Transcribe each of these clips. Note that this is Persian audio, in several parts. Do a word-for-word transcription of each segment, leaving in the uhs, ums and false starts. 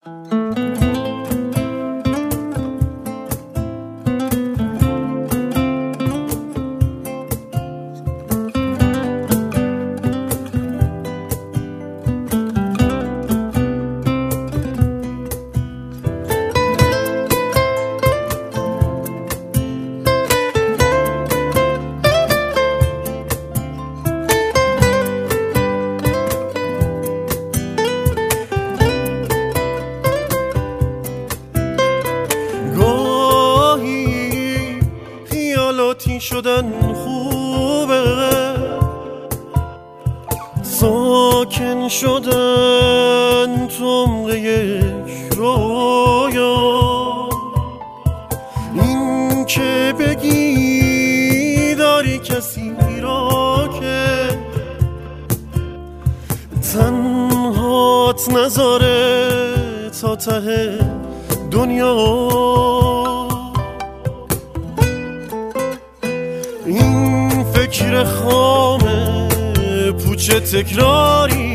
خیالاتی شدن خوبه، ساکن شدن تو عمق یک رویا. این که بگی داری کسی را که تنهات نذاره تا ته دنیا. این فکر خامه پوچه تکراری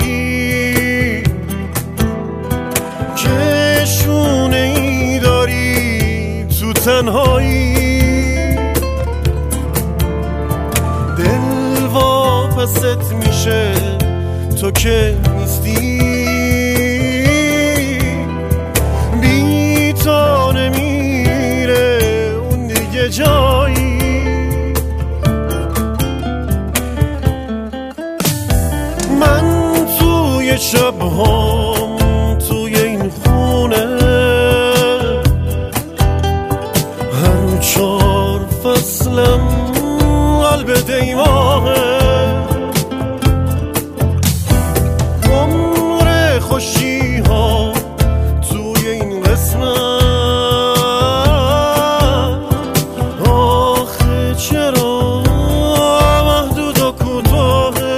که شونه ای داری تو تنهایی. دل واپست میشه تو که نیستی، بی تو نمیره اون دیگه جایی. من توی شب‌هام توی این خونه هر چهار فصلم قلب دیوانه. عمر خوشی ها توی این قسمت آخه چرا محدود و کوتاهه.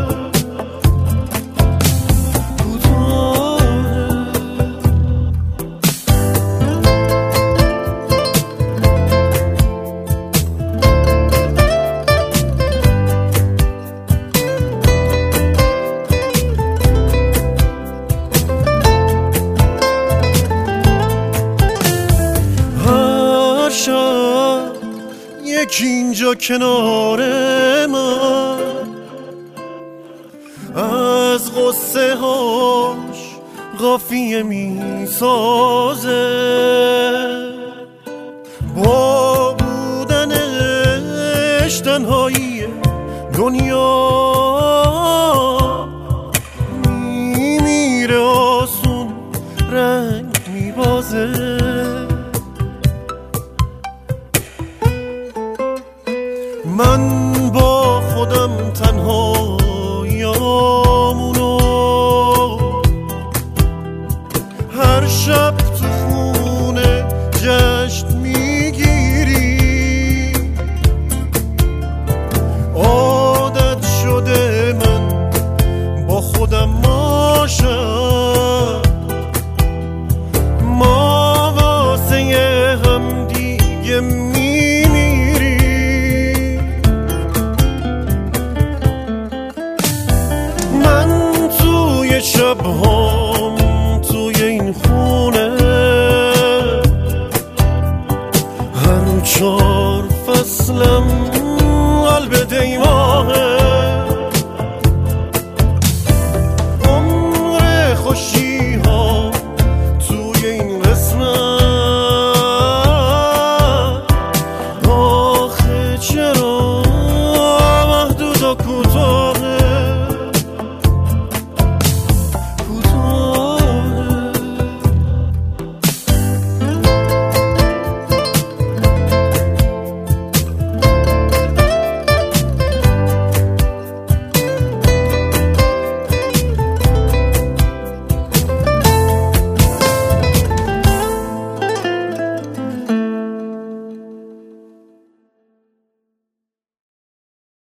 یکی اینجا کنار من از غصه هاش قافیه می سازه. با بودنش تنهایی دنیا میمیره آسون رنگ میبازه. من با خودم تنهاییامونو هر شب تو خون